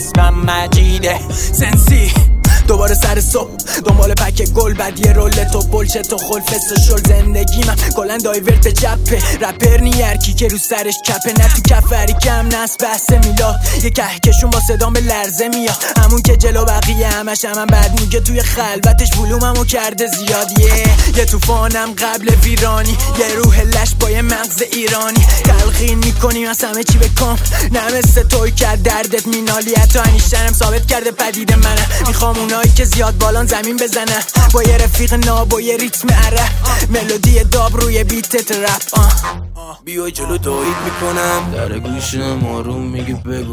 اسمم مجیده سنسی دوباره سر صبح دنبال پک گل بعد یه رول تو بلچه تو خلفست و شل زندگی من کلن دایورت جپه رپر نیرکی که رو سرش کپه نه تو کفری کم نست بحث میلاد یه کهکشون با صدام به لرزه میاد همون که جلو بقیه همش هم بعد میگه توی خلوتش ولوممو کرده زیاد یه طوفانم قبل ویرانی یه روح لش با یه مغز ایرانی تلقین میکنیم از همه چی بکن نه مثل توی کرد دردت مینالی حتی انیشتنم ثابت کرده پدید منم میخوام اونایی که زیاد بالان زمین بزنن با یه رفیق ناب و یه ریتم عرب ملودی داب روی بیت رپ بیای جلو تایید میکنم در گوشم آروم میگه بگو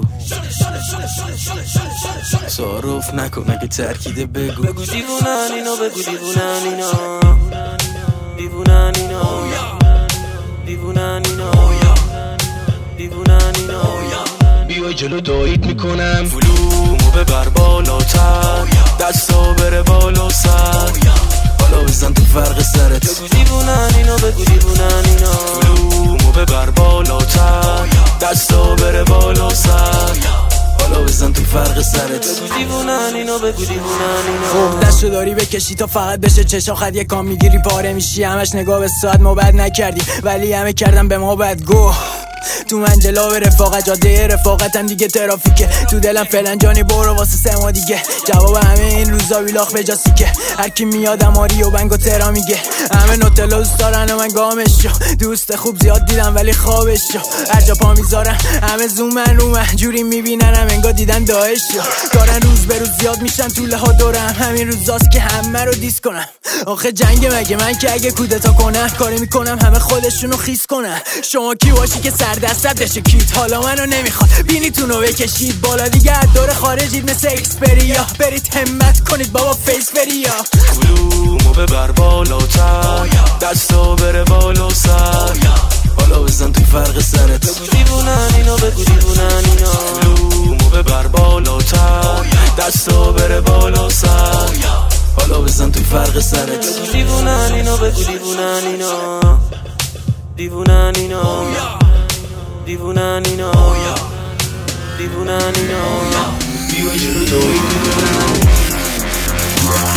تعارف نکن اگه ترکیده بگو دیوونن اینا بگو دیوونن اینا دیوونن اینا دیوونن اینا دیوونن اینا بیای جلو تایید میکنم فلومو ببر بالاتر دستا بره بالا سر بالا بزن تو فرق سرت بگو دیوونن اینا بگو دیوونن اینا فلومو ببر بالاتر دستا بره بالا سر بالا بزن تو فرق سرت بگو دیوونن اینا بگو دیوونن اینا دستو داری بکشی تا فقط بشه چشا خد یه کام میگیری پاره میشی همش نگاه به ساعت ما بد نکردی ولی همه کردم به ما بد گو تو منجلا به رفاقت جاده رفاقتم دیگه ترافیکه تو دلم فعلا جانی برو واسه 3 ماه دیگه جواب همه این روزا ویلاخ به جاسی که هر کی میاد اماری و بنگ و ترا میگه همه نوتلا دوست دارن و من گامش شو دوست خوب زیاد دیدم ولی خوابش شو هر جا پا میذارن همه زومن رو من جوری میبیننم انگار دیدن داعش شو دارن روز به روز زیاد میشن طوله ها دورم همین روزاست که همه رو دیس کنم آخه جنگ مگه من که اگه کودتا کنن کاری میکنم همه خودشونو خیس کنن شما کی باشی که سر دست دشه کیت حالا منو نمیخواد بینیتونو بکشید بالا دیگه از دور خارجید مثل اکسپریا برید همت کنید بابا فیس بریا فلومو ببر بالاتر دستا بره بالا سر بالا بزن تو فرق سرت بگو دیوونن اینا بگو دیوونن اینا فلومو ببر بالاتر دستا بره بالا سر بالا بزن تو فرق سرت بگو دیوونن اینا بگو دیوونن اینا دیوونن اینا دیوونن اینا دیوونن اینا بیای جلو تایید میکنم